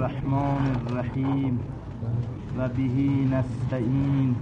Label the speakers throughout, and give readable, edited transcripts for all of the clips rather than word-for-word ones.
Speaker 1: الرحمن الرحیم و به نستعین.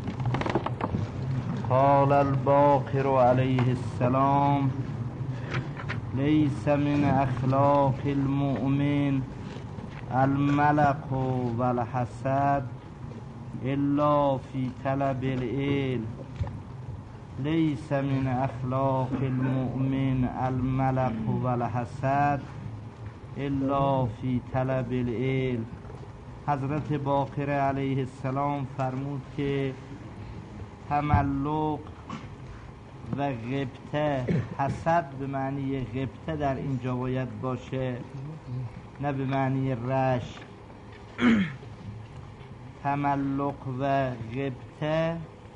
Speaker 1: قال الباقر علیه السلام: لیس من اخلاق المؤمن الملق و الحسد الا فی طلب العلم. لیس من اخلاق المؤمن الملق و الحسد الا فی طلب العلم. حضرت باقر علیه السلام فرمود که تملق و غبطه، حسد به معنی غبطه در اینجا باید باشه، نه به معنی رشک. تملق و غبطه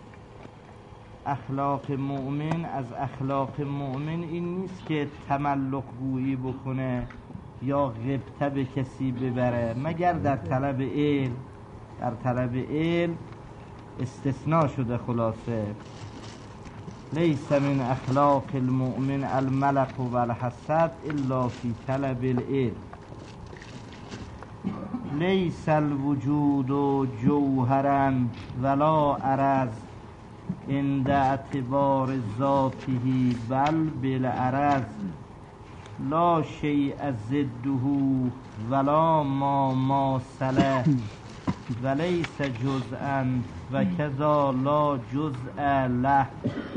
Speaker 1: اخلاق مؤمن، از اخلاق مؤمن این نیست که تملق گویی بکنه یا غبطه به کسی ببره، مگر در طلب علم. در طلب علم استثناء شده. خلاصه لیس من اخلاق المؤمن الملق و الحسد الا فی طلب العلم. لیس الوجود جوهرا ولا عرض عند اعتبار ذاته بل بالعرض لا شیء ضده ولا ما ماثله ولیس جزءا و کذا لا جزء له.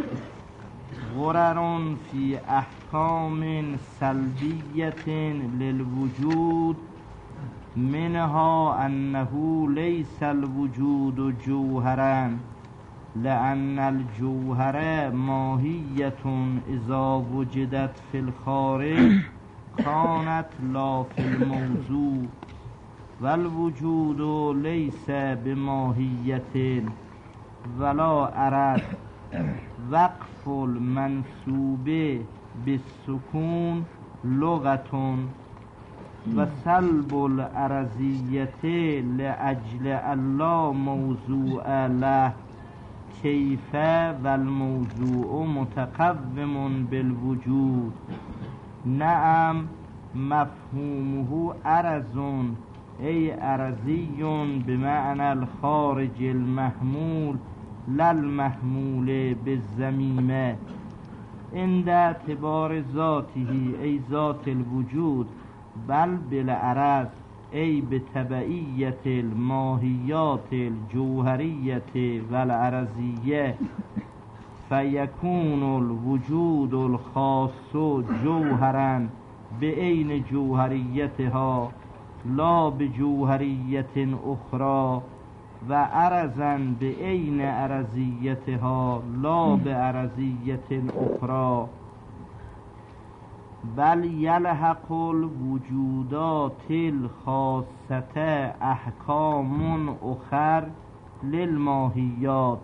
Speaker 1: غرر فی احکام سلبیت للوجود منها انه لیس الوجود جوهرا لأن الجوهر ماهیت اذا وجدت فی الخارج كانت لا فی الموضوع والوجود لیس بماهیت ولا عرض. وقف المنصوب بالسکون لغة و سلب العرضیت لأجل الله موضوع له کیف و الموضوع متقوم بالوجود. نعم مفهومه عرض ای عرضی بمعنى الخارج المحمول للمحمول بالضمیمه. عند اعتبار ذاته ای ذات الوجود بل بالعرض ای بتبعیت الماهیات الجوهریت و العرضیه فیکون الوجود الخاص جوهرا بعین جوهریتها لا بجوهریت اخرى و عرضا بعین عرضیتها لا بعرضیت اخرى. بل یلحق الوجودات الخاصة احکام اخر للماهیات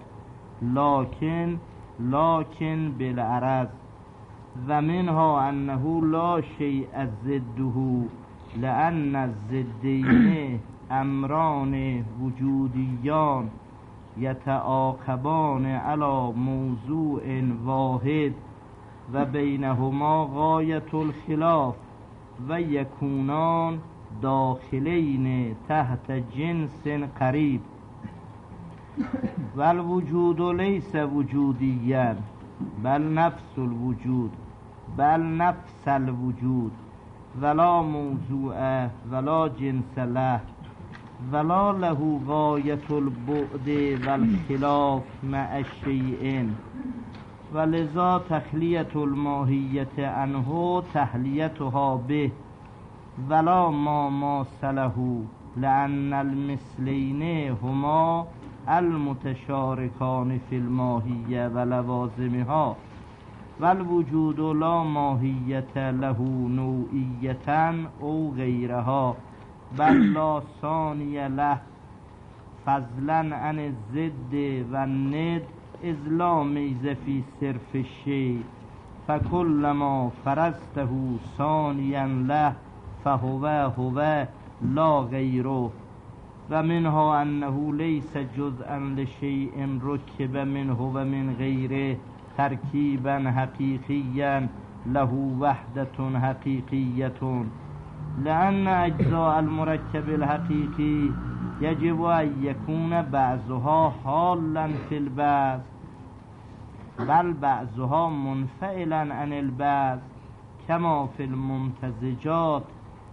Speaker 1: لكن بالعرض و منها انه لا شیء ضده لأن الضدین امران وجودیان یتعاقبان علی موضوع واحد و بینهما غایت الخلاف و یکونان داخلین تحت جنس قریب. و الوجود لیس وجودیا بل نفس الوجود ولا موضوع ولا جنس له ولا له غایت البعد والخلاف مع الشیء ولذا تخلیت الماهیت عنه تحلیتها به ولا ما ماثله لأن المثلین هما المتشارکان فی الماهیه و لوازمها والوجود لا ماهیت له نوعیتا او غیرها بل لا ثانی له فضلا عن الضد و الند اذ لا میز فی صرف الشیء فکل ما فرضته ثانیا له فهو لا غیره. و منها انه لیس جزءا لشیء رکب منه و من غیره ترکیبا حقیقیا له وحدة حقیقیة لأن اجزاء المرکب الحقیقی یجب ان یکون بعضها حالا فی البعض بل بعضها منفعلا عن البعض کما فی الممتزجات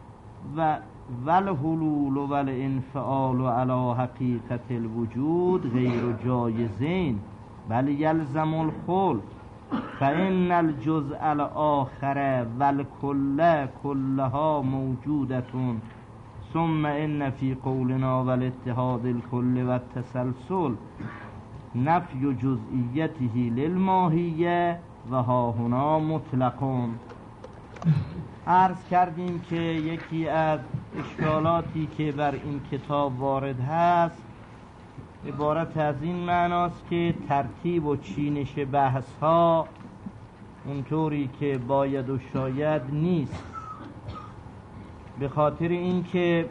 Speaker 1: والحلول والانفعال على حقیقت الوجود غیر جایزین بل یلزم الخلق فإن الجزء الآخر والكل كلها موجودة ثم إن في قولنا والاتحاد الكل والتسلسل نفی جزئیته للماهیه و ها هنا مطلقون. عرض کردیم که یکی از اشکالاتی که بر این کتاب وارد هست عبارت از این معناست که ترتیب و چینش بحث ها اونطوری که باید و شاید نیست، به خاطر اینکه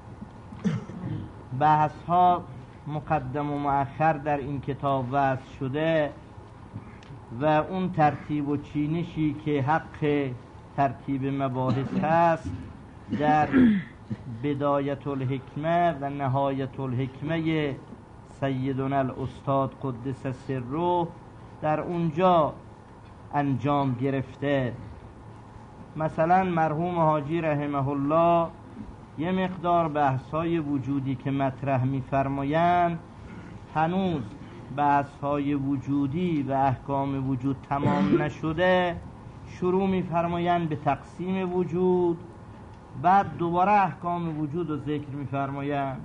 Speaker 1: بحث ها مقدم و مؤخر در این کتاب وضع شده و اون ترتیب و چینشی که حق ترتیب مباحث هست در بدایت الحکمه و نهایت الحکمه سیدنا الاستاد قدس سره در اونجا انجام گرفته. مثلا مرحوم حاجی رحمه الله یه مقدار بحث‌های وجودی که مطرح می‌فرمایند هنوز بحث‌های وجودی و احکام وجود تمام نشده، شروع می‌فرمایند به تقسیم وجود، بعد دوباره احکام وجود رو ذکر می‌فرمایند،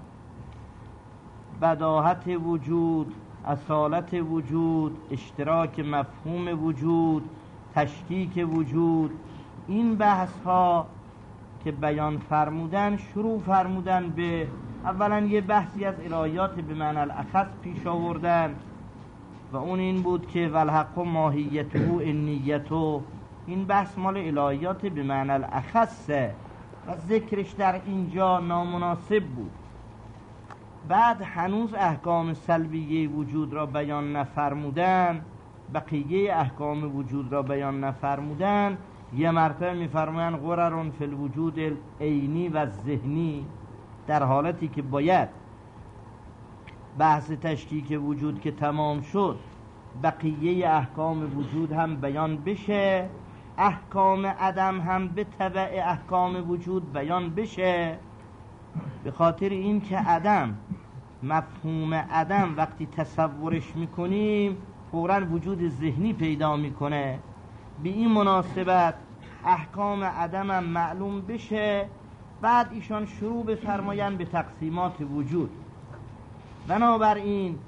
Speaker 1: بداهت وجود، اصالت وجود، اشتراک مفهوم وجود، تشکیک وجود. این بحث ها که بیان فرمودن شروع فرمودن به اولا یه بحثی از الهیات به معنی الاخص پیش آوردن و اون این بود که والحق ماهیته انیته، این بحث مال الهیات به معنی الاخصه و ذکرش در اینجا نامناسب بود. بعد هنوز احکام سلبیه وجود را بیان نفرمودن، بقیه احکام وجود را بیان نفرمودن، یه مرتبه میفرمایند غرر فی الوجود العینی و ذهنی، در حالتی که باید بحث تشکیک وجود که تمام شد بقیه احکام وجود هم بیان بشه، احکام عدم هم به تبع احکام وجود بیان بشه، به خاطر این که عدم، مفهوم عدم وقتی تصورش میکنیم فوراً وجود ذهنی پیدا میکنه، به این مناسبت احکام عدم هم معلوم بشه. بعد ایشان شروع بفرمایند به تقسیمات وجود. بنابراین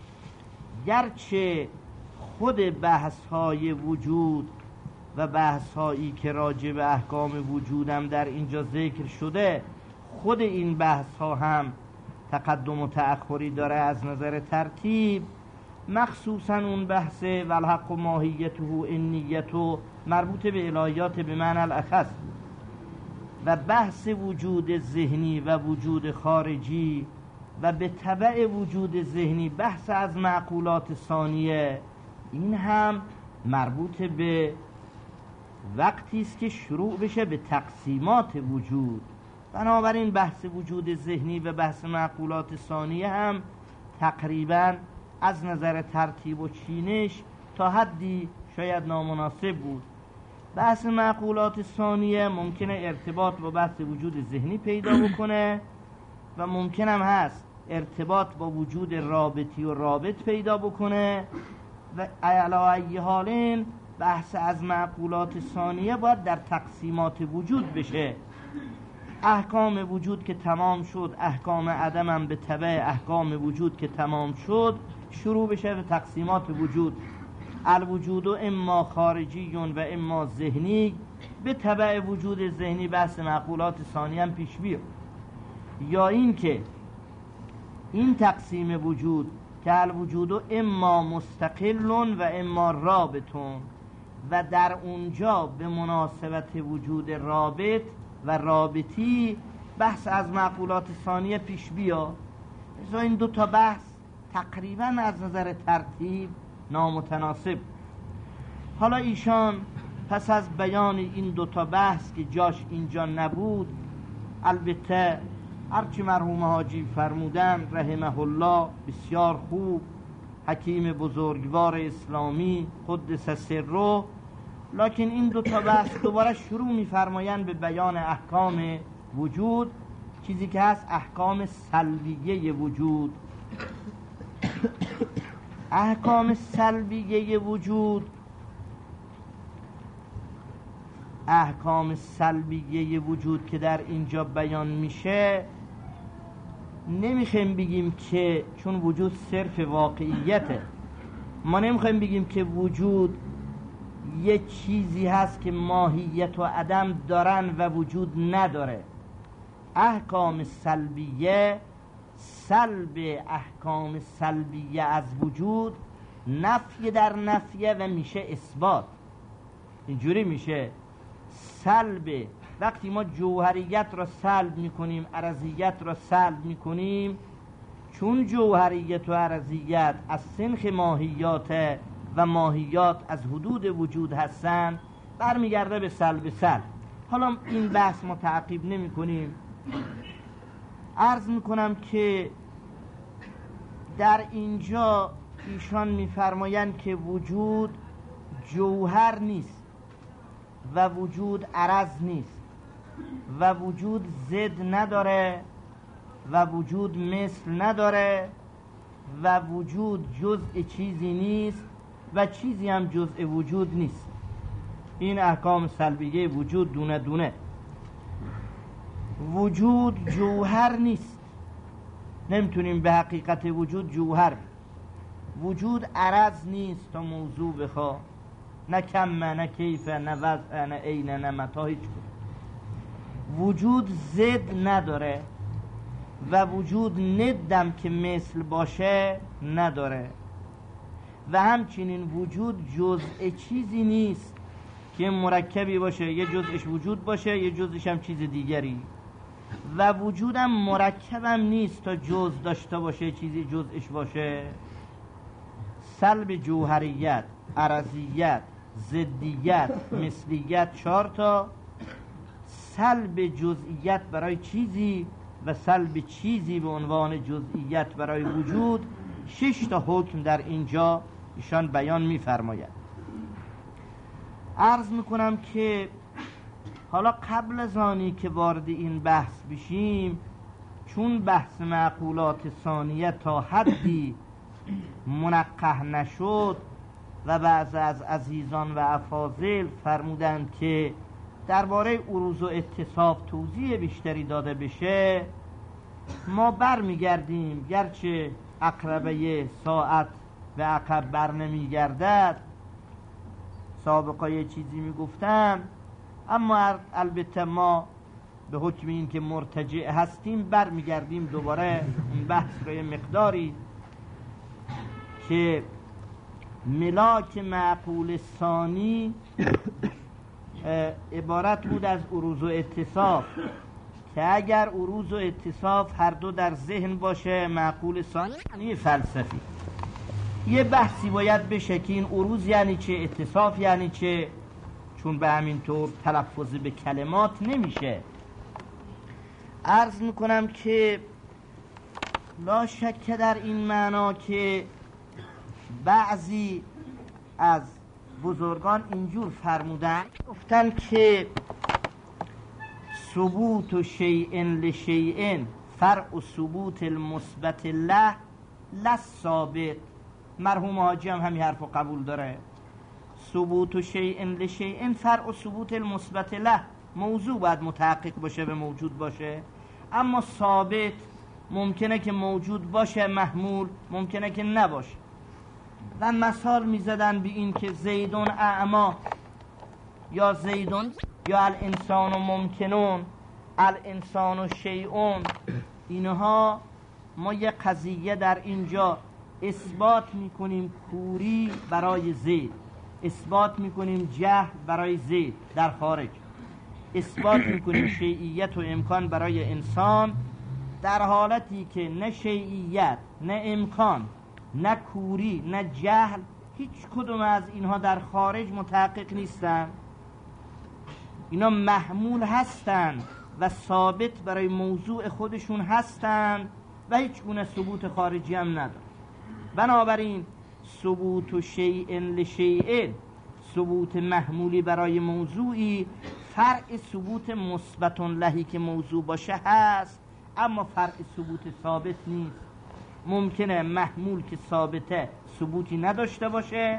Speaker 1: گرچه خود بحث‌های وجود و بحث‌هایی که راجع به احکام وجودم در اینجا ذکر شده، خود این بحث‌ها هم تقدم و تأخری داره از نظر ترتیب، مخصوصا اون بحث والحق ماهیته انیته مربوط به الهیات به معنی الاخص و بحث وجود ذهنی و وجود خارجی و به تبع وجود ذهنی بحث از معقولات ثانیه، این هم مربوط به وقتی است که شروع بشه به تقسیمات وجود. بنابراین بحث وجود ذهنی و بحث معقولات ثانیه هم تقریباً از نظر ترتیب و چینش تا حدی شاید نامناسب بود. بحث معقولات ثانیه ممکنه ارتباط با بحث وجود ذهنی پیدا بکنه و ممکن هم هست ارتباط با وجود رابطی و رابط پیدا بکنه و علی ای حالین بحث از معقولات ثانیه باید در تقسیمات وجود بشه. احکام وجود که تمام شد، احکام عدم هم به تبع احکام وجود که تمام شد شروع بشه به تقسیمات وجود. الوجود اما خارجی و اما ذهنی، به تبع وجود ذهنی بحث معقولات ثانیه هم پیش بیاد، یا این که این تقسیم وجود که الوجود اما مستقل و اما رابطون و در اونجا به مناسبت وجود رابط و رابطی بحث از معقولات ثانیه پیش بیاد. ازا این دو تا بحث تقریبا از نظر ترتیب نامتناسب. حالا ایشان پس از بیان این دو تا بحث که جاش اینجا نبود البته هرچی مرحوم حاجی فرمودن رحمه الله بسیار خوب، حکیم بزرگوار اسلامی قدس سره، لکن این دو تا بحث دوباره شروع می‌فرمایند به بیان احکام وجود، چیزی که هست احکام سلبیه وجود. احکام سلبیه وجود، احکام سلبیه وجود که در اینجا بیان میشه، نمیخوایم بگیم که چون وجود صرف واقعیته، ما نمیخوایم بگیم که وجود یه چیزی هست که ماهیت و عدم دارن و وجود نداره. احکام سلبیه، سلب احکام سلبیه از وجود نفی در نفیه و میشه اثبات. اینجوری میشه سلب، وقتی ما جوهریت را سلب میکنیم، عرضیت را سلب میکنیم، چون جوهریت و عرضیت از سنخ ماهیات و ماهیات از حدود وجود هستن، برمیگرده به سلب سلب. حالا این بحث ما تعقیب نمی کنیم. عرض میکنم که در اینجا ایشان میفرمایند که وجود جوهر نیست و وجود عرض نیست و وجود ضد نداره و وجود مثل نداره و وجود جزء چیزی نیست و چیزی هم جزء وجود نیست. این احکام سلبیه وجود دونه دونه. وجود جوهر نیست، نمیتونیم به حقیقت وجود جوهر بیم. وجود عرض نیست تا موضوع بخوا، نه کمه نه کیفه نه وضع نه عینه نه متا، هیچ بود. وجود ضد نداره و وجود ندم که مثل باشه نداره و همچنین وجود جزء چیزی نیست که مرکبی باشه، یه جزءش وجود باشه یه جزءش هم چیز دیگری، و وجودم مرکبم نیست تا جزء داشته باشه چیزی جزءش باشه. سلب جوهریت، عرضیت، ضدیت، مثلیت 4 تا، سلب جزئیت برای چیزی و سلب چیزی به عنوان جزئیت برای وجود، 6 تا حکم در اینجا ایشان بیان می‌فرماید. عرض میکنم که حالا قبل از آنی که وارد این بحث بشیم، چون بحث معقولات ثانیه تا حدی منقح نشد و بعض از عزیزان و افاضل فرمودند که درباره عروض و اتصاف توضیح بیشتری داده بشه، ما برمیگردیم، گرچه عقربه ساعت و عقب بر نمیگردد، سابقا یه چیزی میگفتم، اما البته ما به حکم این که مرتجع هستیم برمیگردیم دوباره این بحث رو یه مقداری که ملاک معقول ثانی عبارت بود از عروض و اتصاف، که اگر عروض و اتصاف هر دو در ذهن باشه معقول ثانی فلسفی. یه بحثی باید بشه که این عروض یعنی چه، اتصاف یعنی چه، چون به همین طور تلفظ به کلمات نمیشه. عرض میکنم که لا شک در این معنا که بعضی از بزرگان اینجور فرمودن، گفتن که ثبوت شیء لشیء فرع ثبوت المثبت له لا ثابت. مرحوم حاجی هم همین حرفو قبول داره. ثبوت شیء لشیء فرع ثبوت المثبت له، موضوع باید متحقق باشه به موجود باشه، اما ثابت ممکنه که موجود باشه، محمول ممکنه که نباشه. و مثال میزدن به این که زیدون اعما یا زیدون یا الانسان ممکنون، الانسان شیئون، اینها ما یه قضیه در اینجا اثبات میکنیم کوری برای زید، اثبات میکنیم جهل برای زید در خارج، اثبات میکنیم شیعیت و امکان برای انسان، در حالتی که نه شیعیت نه امکان نه کوری نه جهل هیچ کدوم از اینها در خارج متحقق نیستن. اینا محمول هستن و ثابت برای موضوع خودشون هستند و هیچ گونه ثبوت خارجی هم ندارن. بنابراین ثبوت شیء لشیء، ثبوت محمولی برای موضوعی فرع ثبوت مثبت لهی که موضوع باشه هست، اما فرع ثبوت ثابت نیست. ممکنه محمول که ثابته ثبوتی نداشته باشه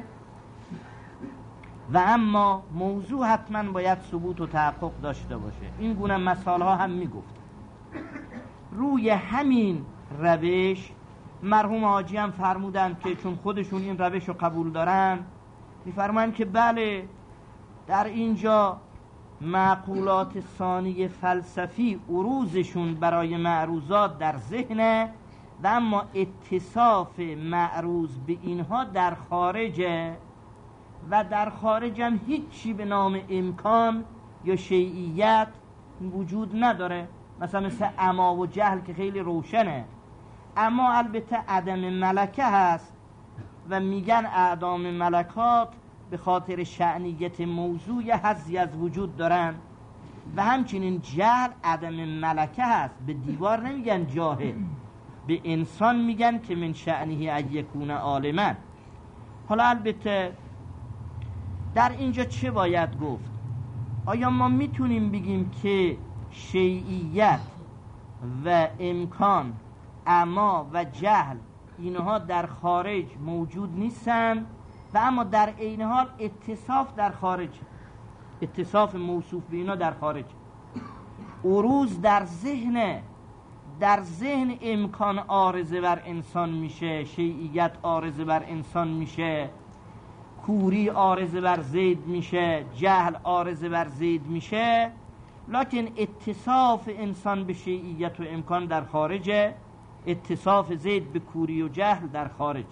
Speaker 1: و اما موضوع حتما باید ثبوت و تحقق داشته باشه. این گونه مثال ها هم میگفت. روی همین روش مرحوم حاجی هم فرمودن که چون خودشون این روش رو قبول دارن، میفرمایند که بله در اینجا معقولات ثانی فلسفی عروضشون برای معروضات در ذهنه و اما اتصاف معروض به اینها در خارجه و در خارج هم هیچی به نام امکان یا شیعیت وجود نداره. مثل عما و جهل که خیلی روشنه، اما البته عدم ملکه هست و میگن اعدام ملکات به خاطر شأنیت موضوع حظی از وجود دارن و همچنین جهل عدم ملکه هست. به دیوار نمیگن جاهل، به انسان میگن که من شأنه ان یکون عالما. حالا البته در اینجا چه باید گفت؟ آیا ما میتونیم بگیم که شیعیت و امکان، عما و جهل اینها در خارج موجود نیستن و اما در عین حال اتصاف در خارج، اتصاف موصوف به اینا در خارج. عروض در ذهن، در ذهن امکان عارضه بر انسان میشه، شیعیت عارضه بر انسان میشه، کوری عارضه بر زید میشه، جهل عارضه بر زید میشه، لکن اتصاف انسان به شیعیت و امکان در خارجه، اتصاف زید به کوری و جهل در خارج.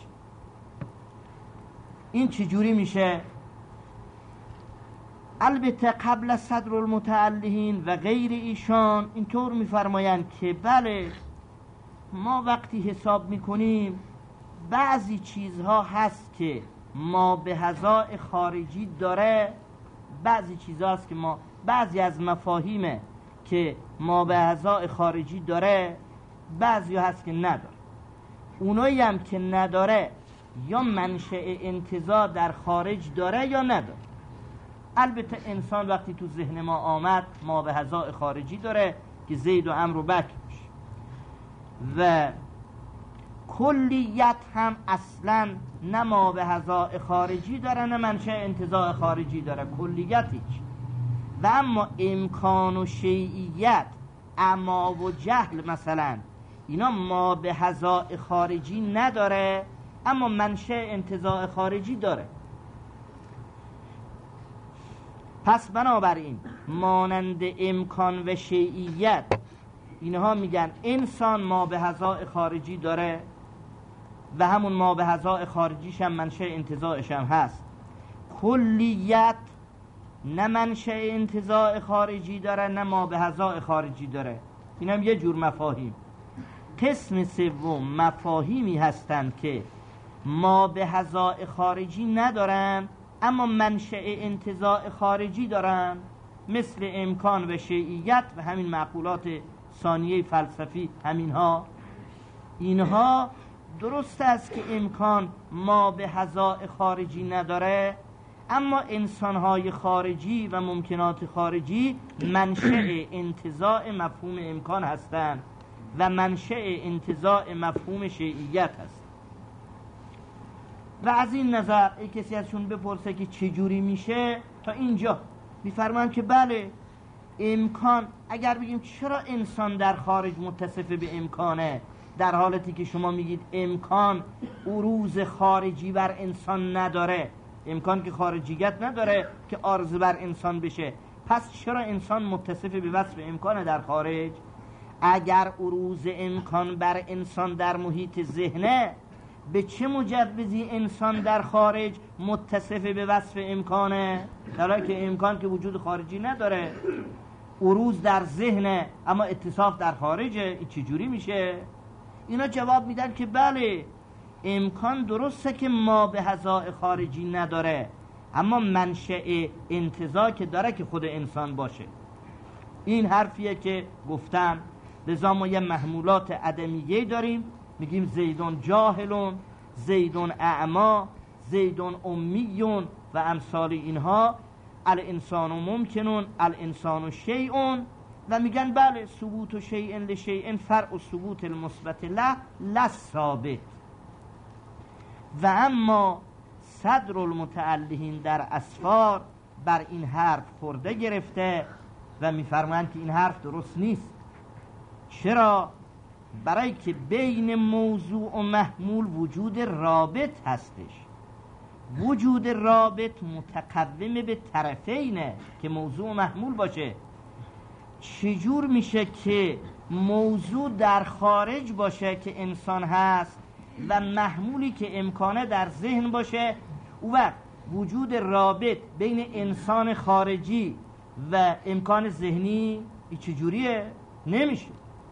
Speaker 1: این چجوری میشه؟ البته قبل از صدر المتعلهین و غیر ایشان اینطور میفرمایند که بله ما وقتی حساب میکنیم بعضی چیزها هست که ما به هزای خارجی داره، بعضی چیزها هست که ما، بعضی از مفاهیمه که ما به هزای خارجی داره، بعضی هست که نداره. اونایی هم که نداره یا منشأ انتزاع در خارج داره یا نداره. البته انسان وقتی تو ذهن ما آمد ما به هزای خارجی داره که زید و عمرو و بکر میشه و کلیت هم اصلا نه ما به هزای خارجی داره نه منشأ انتزاع خارجی داره، کلیت هیچ. و اما امکان و شیعیت، عما و جهل مثلا، اینا ما به هزای خارجی نداره اما منشأ انتزاع خارجی داره. پس بنابراین مانند امکان و شیعیت اینها میگن انسان ما به هزای خارجی داره و همون ما به هزای خارجیش هم منشأ انتزاعش هم هست. کلیت نه منشأ انتزاع خارجی داره نه ما به هزای خارجی داره. این هم یه جور مفاهیم. قسم سوم مفاهیمی هستند که ما به هزای خارجی ندارن اما منشأ انتزاع خارجی دارن، مثل امکان و شیعیت و همین معقولات ثانیه فلسفی. همینها اینها درست است که امکان ما به هزای خارجی نداره اما انسانهای خارجی و ممکنات خارجی منشأ انتزاع مفهوم امکان هستند و منشأ انتزاع مفهوم شیعیت هست. و از این نظر ای کسی ازشون بپرسه که چجوری میشه، تا اینجا میفرمان که بله امکان، اگر بگیم چرا انسان در خارج متصف به امکانه، در حالتی که شما میگید امکان عروض خارجی بر انسان نداره، امکان که خارجیت نداره که عارض بر انسان بشه، پس چرا انسان متصف به وصف امکان در خارج؟ اگر عروض امکان بر انسان در محیط ذهنه، به چه مجوزی انسان در خارج متصف به وصف امکانه؟ در حالی که امکان که وجود خارجی نداره، عروض در ذهنه اما اتصاف در خارجه. این چجوری میشه؟ اینا جواب میدن که بله امکان درسته که ما به هزای خارجی نداره اما منشأ انتزاع که داره که خود انسان باشه. این حرفیه که گفتن. لذا ما یه محمولات عدمیه داریم، میگیم زیدون جاهلون، زیدون اعما، زیدون امیون و امثال اینها. الانسان ممکنون، الانسان شیئون. و میگن بله ثبوت شیء لشیء فرع ثبوت المثبت له لا ثابت. و اما صدر المتعلهین در اسفار بر این حرف خورده گرفته و میفرمایند که این حرف درست نیست. چرا؟ برای که بین موضوع و محمول وجود رابط هستش. وجود رابط متقوم به طرفینه که موضوع و محمول باشه. چجور میشه که موضوع در خارج باشه که انسان هست و محمولی که امکانه در ذهن باشه؟ او وقت وجود رابط بین انسان خارجی و امکان ذهنی چجوریه؟ نمیشه.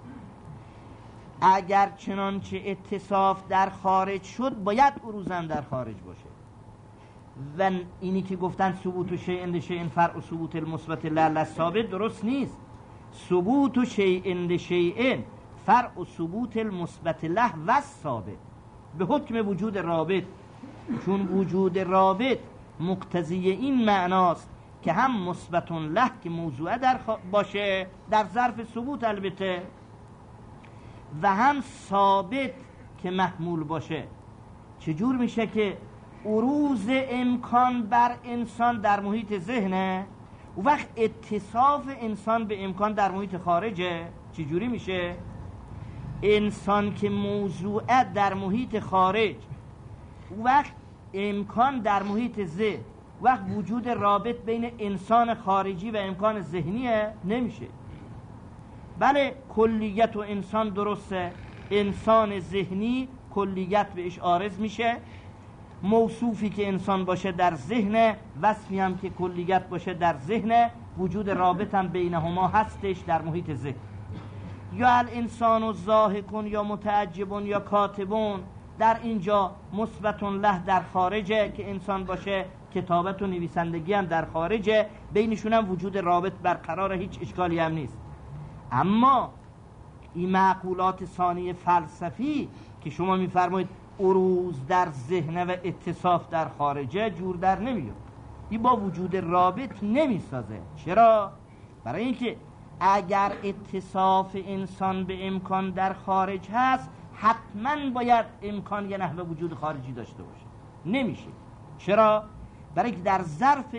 Speaker 1: اگر چنانچه اتصاف در خارج شد باید عروضم در خارج باشه. و اینی که گفتن ثبوت شیء لشیء فرع ثبوت المثبت لا ثابت درست نیست. ثبوت شیء لشیء فرع ثبوت المثبت له و ثابت به حکم وجود رابط، چون وجود رابط مقتضی این معناست که هم مثبت له که موضوع در باشه در ظرف ثبوت البته، و هم ثابت که محمول باشه. چجور میشه که عروض امکان بر انسان در محیط ذهنه، و وقت اتصاف انسان به امکان در محیط خارجه؟ چجوری میشه؟ انسان که موضوع در محیط خارج، وقت امکان در محیط ذهن، وقت وجود رابط بین انسان خارجی و امکان ذهنیه؟ نمیشه. بله کلیت و انسان درسته، انسان ذهنی کلیت بهش عارض میشه. موصوفی که انسان باشه در ذهن، وصفی هم که کلیت باشه در ذهن، وجود رابط هم بینهما هستش در محیط ذهن. یا الانسان ضاحکون یا متعجبون یا کاتبون، در اینجا مثبت له در خارجه که انسان باشه، کتابت و نویسندگی هم در خارجه، بینشون هم وجود رابط برقراره، هیچ اشکالی هم نیست. اما این معقولات ثانی فلسفی که شما میفرمایید عروض در ذهن و اتصاف در خارجه، جور در نمیاد. این با وجود رابط نمیسازه. چرا؟ برای اینکه اگر اتصاف انسان به امکان در خارج هست، حتما باید امکان یه نحوه وجود خارجی داشته باشه. نمیشه. چرا؟ برای اینکه در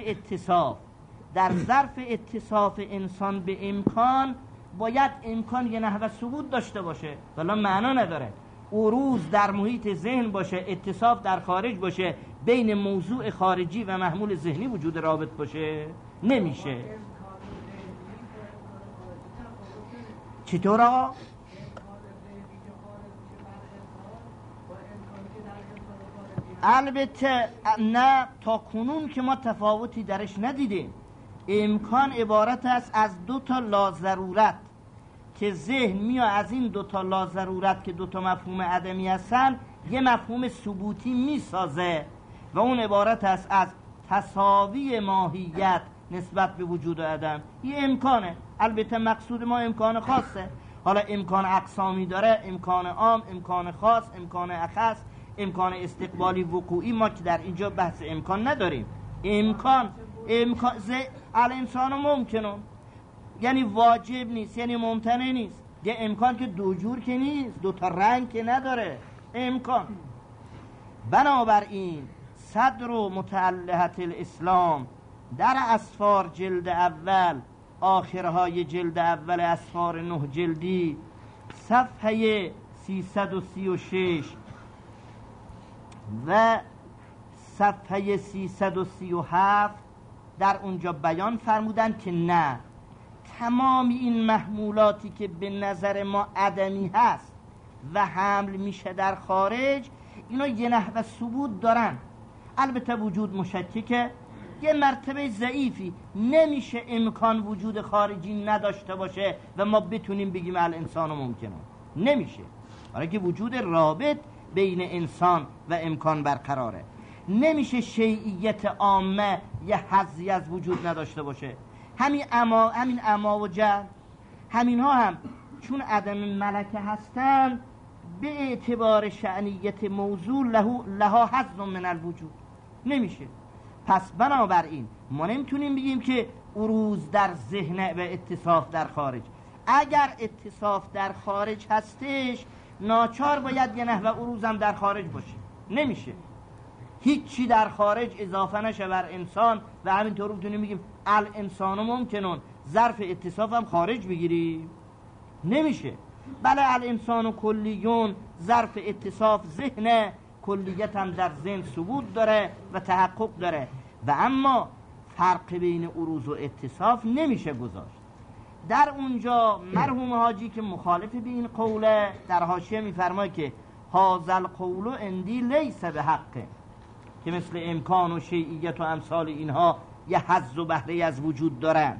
Speaker 1: ظرف اتصاف انسان به امکان باید امکان یه نحوه ثبوت داشته باشه، ولی معنا نداره عروض در محیط ذهن باشه، اتصاف در خارج باشه، بین موضوع خارجی و محمول ذهنی وجود رابط باشه. نمیشه. چطور آقا؟ البته نه، تا کنون که ما تفاوتی درش ندیدیم. امکان عبارت است از دو تا لازرورت که ذهن میاد از این دو تا لازرورت که دو تا مفهوم عدمی هستن یه مفهوم ثبوتی میسازه، و اون عبارت است از تساوی ماهیت نسبت به وجود و عدم. یه امکانه. البته مقصود ما امکان خاصه. حالا امکان اقسامی داره، امکان عام، امکان خاص، امکان اخص، امکان استقبالی وقوعی. ما که در اینجا بحث امکان نداریم. امکان الانسان ممکنه، یعنی واجب نیست، یعنی ممتنع نیست. یه امکان که دو جور که نیست، دو تا رنگ که نداره امکان. بنابراین صدر و متعلهت الاسلام در اسفار جلد اول، آخرهای جلد اول اسفار 9 جلدی، صفحه 336 و صفحه 337 در اونجا بیان فرمودن که نه، تمام این محمولاتی که به نظر ما عدمی هست و حمل میشه در خارج، اینا یه نحوه ثبوت دارن. البته وجود مشککه، یه مرتبه ضعیفی، نمیشه امکان وجود خارجی نداشته باشه و ما بتونیم بگیم الانسان ممکنه. نمیشه، برای که وجود رابط بین انسان و امکان برقراره. نمیشه شیعیت عامه یه حظی از وجود نداشته باشه. همین اما و جهل، همین ها هم چون عدم ملکه هستند به اعتبار شأنیت موضوع لها حظ من الوجود نمیشه. پس بنابراین ما نمیتونیم بگیم که عروض در ذهن و اتصاف در خارج. اگر اتصاف در خارج هستش ناچار باید یه نحو عروض هم در خارج باشه. نمیشه هیچی در خارج اضافه نشه بر انسان و همینطور میتونیم بگیم الانسان ممکنون ظرف اتصاف هم خارج بگیری. نمیشه. بله الانسان کلیون ظرف اتصاف ذهن، کلیت هم در ذهن ثبوت داره و تحقق داره و اما فرق بین عروض و اتصاف نمیشه گذاشت. در اونجا مرحوم حاجی که مخالف به این قوله در حاشیه میفرماید که هذا القول عندی لیس به حقه، که مثل امکان و شیعیت و امثال اینها یه حظ و بهره از وجود دارن.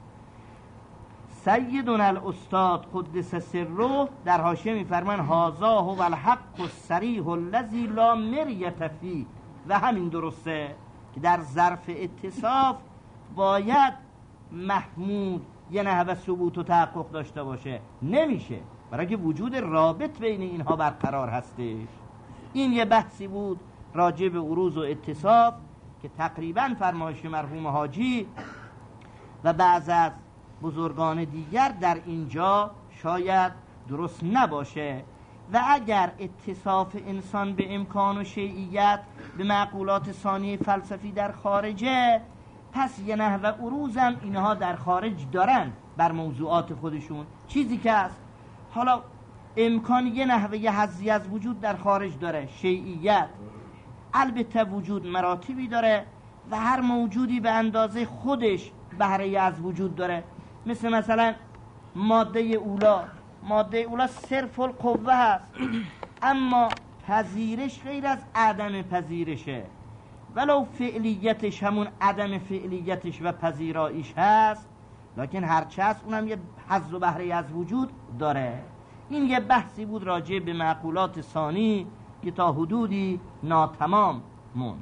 Speaker 1: سیدنا الاستاد قدس سره در حاشیه میفرمان هذا هو الحق الصریح الذی لا مریة فیه، و همین درسته که در ظرف اتصاف باید محمود یه نحو ثبوت و تحقق داشته باشه. نمیشه برای که وجود رابط بین اینها برقرار هستش. این یه بحثی بود راجع به عروض و اتصاف که تقریبا فرمایش مرحوم حاجی و بعض از بزرگان دیگر در اینجا شاید درست نباشه. و اگر اتصاف انسان به امکان و شیعیت به معقولات ثانیه فلسفی در خارجه، پس یه نحو عروض هم اینها در خارج دارن بر موضوعات خودشون. چیزی که هست حالا امکان یه نحوه یه حظی از وجود در خارج داره، شیعیت. البته وجود مراتبی داره و هر موجودی به اندازه خودش بهره از وجود داره. مثلا ماده اولا صرف القوه هست، اما پذیرش غیر از عدم پذیرشه، ولو فعلیتش همون عدم فعلیتش و پذیراییش هست، لکن هرچه هست اونم یه حظ و بهره از وجود داره. این یه بحثی بود راجع به معقولات ثانی که تا حدودی ناتمام موند.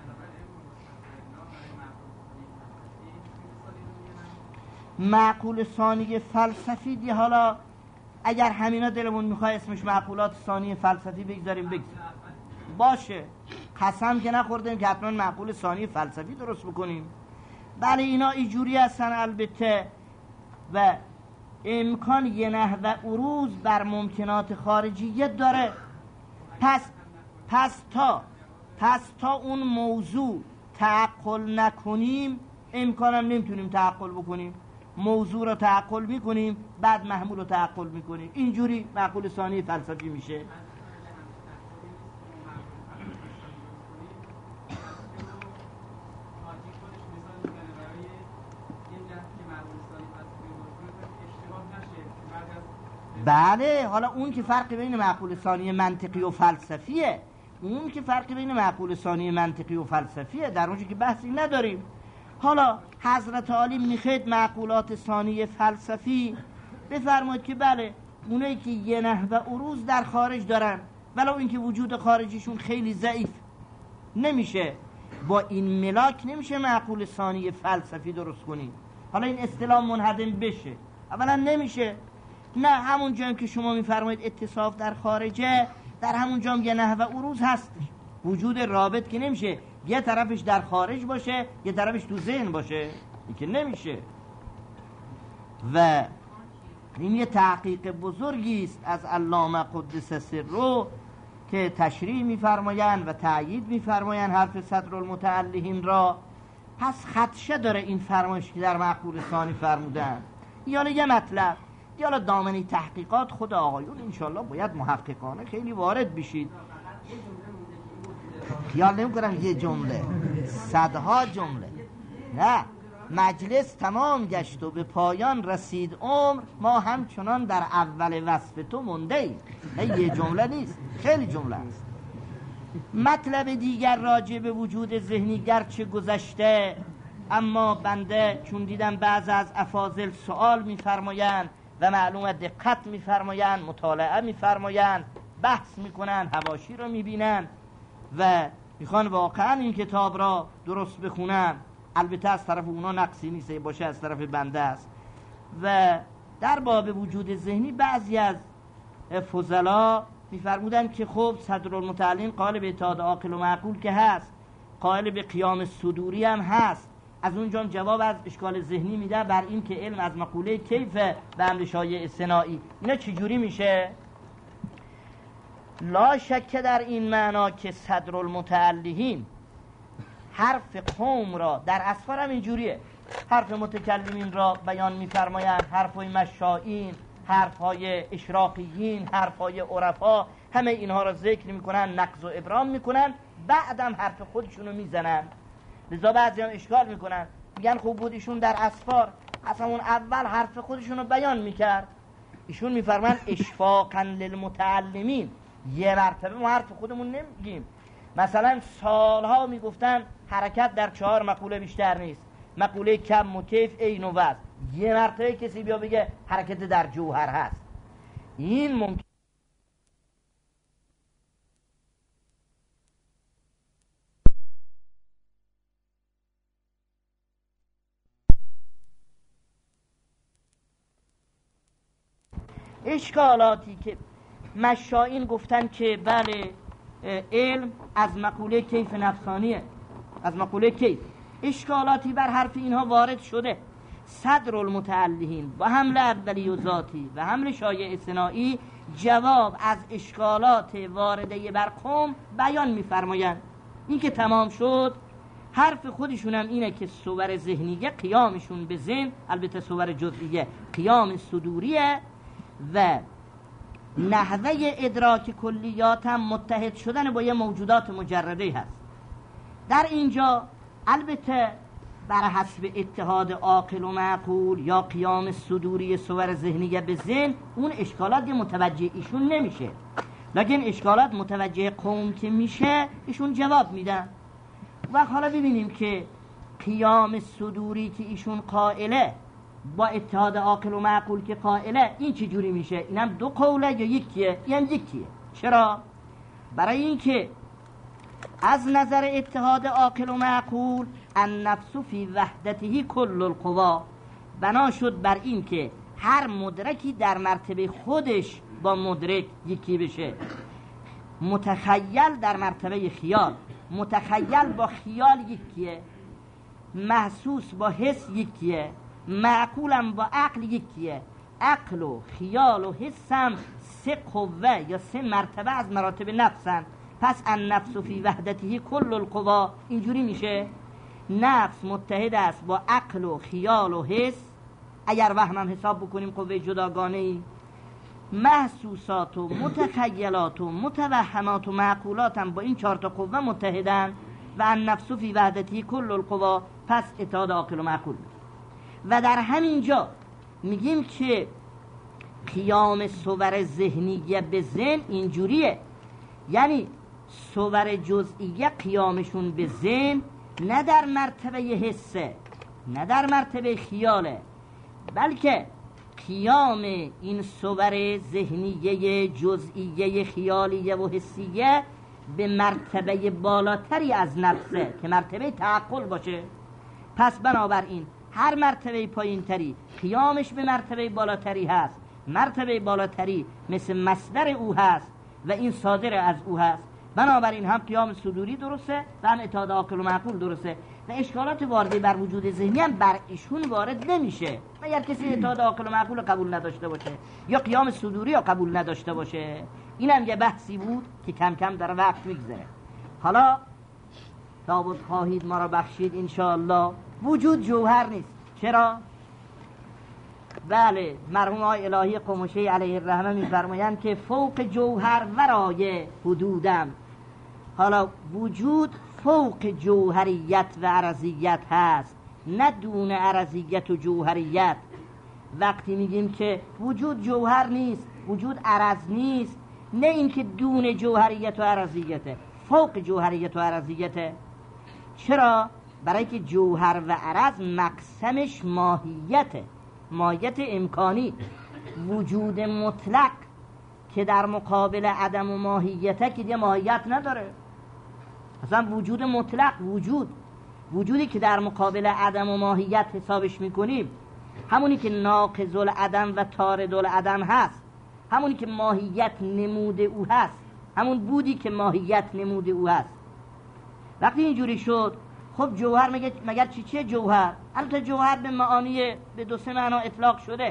Speaker 1: معقول ثانی فلسفی دی، حالا اگر همینا دلمون میخواد اسمش معقولات ثانی فلسفی بگذاریم باشه، قسم که نخوردیم که حتما معقول ثانی فلسفی درست بکنیم. بله اینا اینجوری هستن البته، و امکان یه نحو عروض بر ممکنات خارجیت داره. پس تا اون موضوع تعقل نکنیم امکانم نمیتونیم تعقل بکنیم. موضوع رو تعقل میکنیم بعد محمول رو تعقل میکنیم، اینجوری معقول ثانی فلسفی میشه. بله حالا اون که فرق بین معقول ثانی منطقی و فلسفیه، در اونجا که بحثی نداریم. حالا حضرت عالی میخواد معقولات ثانی فلسفی بفرماید که بله اونایی که یه نحو عروض در خارج دارن ولو اینکه وجود خارجیشون خیلی ضعیف، نمیشه با این ملاک نمیشه معقول ثانی فلسفی درست کنی. حالا این اصطلاح منهدم بشه، اولا نمیشه. نه همون جایی که شما میفرمایید اتصاف در خارجه، در همون جام یه نحو عروض هستش. وجود رابط که نمیشه یه طرفش در خارج باشه یه طرفش تو ذهن باشه، این که نمیشه. و این یه تحقیق بزرگی است از علامه قدس سره که تشریح میفرمایند و تأیید میفرمایند حرف صدرالمتعلهین را. پس خدشه داره این فرمایش که در معقول ثانی فرمودن. یالا یه مطلب، یالا دامنی تحقیقات خود آقایون انشالله باید محققانه خیلی وارد بشید. خیال نمی کنم یه جمله، صدها جمله. نه، مجلس تمام گشت و به پایان رسید عمر، ما همچنان در اول وصف تو مونده ایم. یه جمله نیست، خیلی جمله است. مطلب دیگر راجع به وجود ذهنی گرچه گذشته، اما بنده چون دیدم بعض از افاضل سوال میفرمایند و معلومه دقت میفرمایند، مطالعه میفرمایند، بحث میکنن، حواشی رو میبینن و میخوان واقعا این کتاب را درست بخونن، البته از طرف اونا نقصی نیست، باشه از طرف بنده است. و در باب وجود ذهنی بعضی از فضلا می‌فرمودند که خب صدرالمتعلین قائل به اتحاد عاقل و معقول که هست، قائل به قیام صدوری هم هست. از اونجا جواب از اشکال ذهنی میده بر این که علم از مقوله کیف به امر شایع صناعی. اینا چجوری میشه؟ لا شک در این معنا که صدرالمتعلین حرف قوم را در اسفار هم اینجوریه، حرف متکلمین را بیان می‌فرمایند، حرف‌های مشائین، حرف‌های اشراقیین، حرف‌های عرفا، همه اینها را ذکر می‌کنن، نقض و ابرام می‌کنن، بعدم حرف خودشونو میزنن. لذا بعضی هم اشکال می‌کنن، میگن خوب بود ایشون در اسفار اصلا اون اول حرف خودشونو بیان می‌کرد. ایشون می‌فرمان اشفاقا للمتعلمین، یه مرتبه ما حرف خودمون نمیگیم. مثلا سالها میگفتن حرکت در 4 مقوله بیشتر نیست، مقوله کم و کیف عین و وزن. یه مرتبه کسی بیا بگه حرکت در جوهر هست، این ممکن اشکالاتی که مشائین گفتن که بله علم از مقوله کیف نفسانیه، از مقوله کیف، اشکالاتی بر حرف اینها وارد شده. صدرالمتعلین و حمل اولی و ذاتی و حمل شایع صناعی جواب از اشکالات وارده بر قوم بیان می‌فرمایند. این که تمام شد، حرف خودشون هم اینه که صور ذهنیه قیامشون به ذهن، البته صور جزئیه قیام صدوریه و نحوه ادراک کلیات هم متحد شدن با یه موجودات مجرده هست. در اینجا البته بر حسب اتحاد عاقل و معقول یا قیام صدوری صور ذهنیه به ذهن، اون اشکالات متوجه ایشون نمیشه، لکن اشکالات متوجه قوم که میشه ایشون جواب میدن. و حالا ببینیم که قیام صدوری که ایشون قائله با اتحاد عاقل و معقول که قائله، این چجوری میشه؟ اینم دو قوله یا یکیه؟ این یکیه. چرا؟ برای اینکه از نظر اتحاد عاقل و معقول النفس فی وحدته کل القوا، بنا شد بر این که هر مدرکی در مرتبه خودش با مدرک یکی بشه. متخیل در مرتبه خیال، متخیل با خیال یکیه، محسوس با حس یکیه، معقولم با عقل یکیه. عقل و خیال و حسم 3 قوه یا 3 مرتبه از مراتب نفسن. پس النفس فی وحدته کل القوا اینجوری میشه نفس متحد است با عقل و خیال و حس، اگر وهم هم حساب بکنیم قوه جداگانه ای، محسوسات و متخیلات و متوهمات و معقولات هم با این 4 تا قوه متحدن و النفس فی وحدته کل القوا، پس اتحاد عاقل و معقول. و در همین جا میگیم که قیام صور ذهنیه به ذهن اینجوریه، یعنی صور جزئیه قیامشون به ذهن نه در مرتبه حسه، نه در مرتبه خیاله، بلکه قیام این صور ذهنیه جزئیه خیالیه و حسیه به مرتبه بالاتری از نفسه که مرتبه تعقل باشه. پس بنابراین هر مرتبه پایینتری قیامش به مرتبه بالاتری هست، مرتبه بالاتری مثل مصدر او هست و این صادر از او هست. بنابراین هم قیام صدوری درسته و هم اتحاد عاقل و معقول درسته و اشکالات وارده بر وجود ذهنی هم بر ایشون وارد نمیشه اگر کسی اتحاد عاقل و معقول قبول نداشته باشه یا قیام صدوری رو قبول نداشته باشه. این هم یه بحثی بود که کم کم در وقت میگذره. حالا تابوت خواهید ما را بخشید انشاءالله. وجود جوهر نیست. چرا؟ بله، مرحوم آقای الهی قمشی علیه الرحمه میفرمایند که فوق جوهر ورای حدودم. حالا وجود فوق جوهریت و عرضیت هست، نه دون عرضیت و جوهریت. وقتی میگیم که وجود جوهر نیست، وجود عرض نیست، نه اینکه دون جوهریت و عرضیته، فوق جوهریت و عرضیته. چرا؟ برای که جوهر و عرض مقسمش ماهیته، ماهیت امکانی. وجود مطلق که در مقابل عدم و ماهیته که دیگه ماهیت نداره. اصلا وجود مطلق وجود
Speaker 2: وجودی که در مقابل عدم و ماهیت حسابش میکنیم، همونی که ناقض العدم و طارد العدم هست، همونی که ماهیت نمود او هست، همون بودی که ماهیت نمود او هست. وقتی اینجوری شد، خب جوهر مگر چیه جوهر؟ البته جوهر به معانی به دو سه معنا اطلاق شده.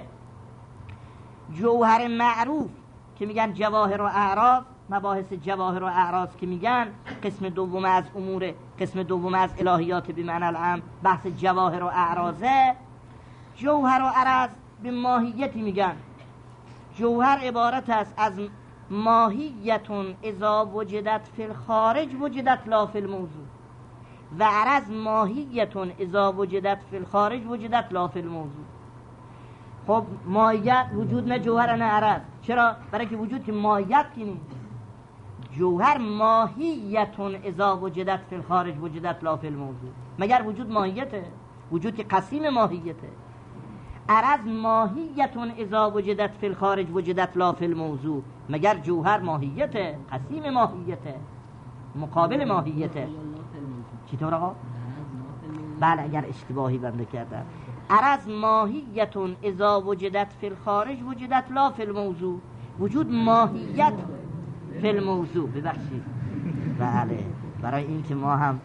Speaker 2: جوهر معروف که میگن جواهر و اعراض، مباحث جواهر و اعراض که میگن قسم دوم از امور، قسم دوم از الهیات بمعنی العام، بحث جواهر و اعراضه. جوهر و عرض به ماهیتی میگن. جوهر عبارت است از ماهیتون اذا وجدت فی الخارج وجدت لا فی الموضوع، و عرض ماهیتون اذا وجدت فی الخارج وجدت لا فی الموضوع. خب ماهیت وجود نه جوهر نه عرض. چرا؟ برای که وجود که ماهیت که نیست. جوهر ماهیتون اذا وجدت فی الخارج وجدت لا فی الموضوع. مگر وجود ماهیته؟ وجود که قسیم ماهیته. عرض ماهیتون اذا وجدت فی الخارج وجدت لا فی الموضوع. مگر جوهر ماهیته، قسیم ماهیته، مقابل ماهیته. چطور آقا؟ بله اگر اشتباهی بنده کردم. عرض ماهیتون اذا وجدت فی الخارج وجدت لا فی الموضوع. وجود ماهیت فی الموضوع. ببخشید بله، برای این که ما هم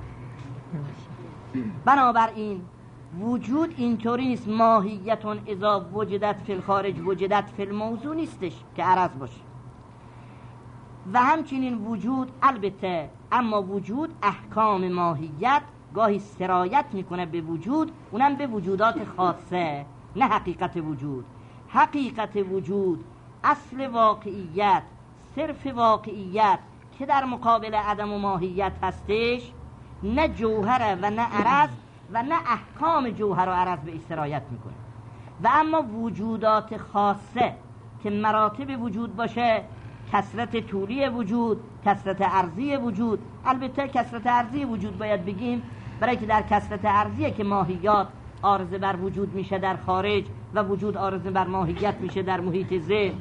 Speaker 2: بنابراین وجود اینطوری نیست ماهیتون اذا وجدت فی الخارج وجدت فی الموضوع نیستش که عرض باشه. و همچنین وجود البته، اما وجود احکام ماهیت گاهی سرایت میکنه به وجود، اونم به وجودات خاصه، نه حقیقت وجود. حقیقت وجود، اصل واقعیت، صرف واقعیت که در مقابل عدم و ماهیت هستش، نه جوهره و نه عرض و نه احکام جوهر و عرض به سرایت میکنه. و اما وجودات خاصه که مراتب وجود باشه، کثرت طولی وجود، کثرت عرضی وجود. البته کثرت عرضی وجود باید بگیم، برای که در کثرت عرضیه که ماهیات عارضه بر وجود میشه در خارج و وجود عارضه بر ماهیت میشه در محیط ذهن.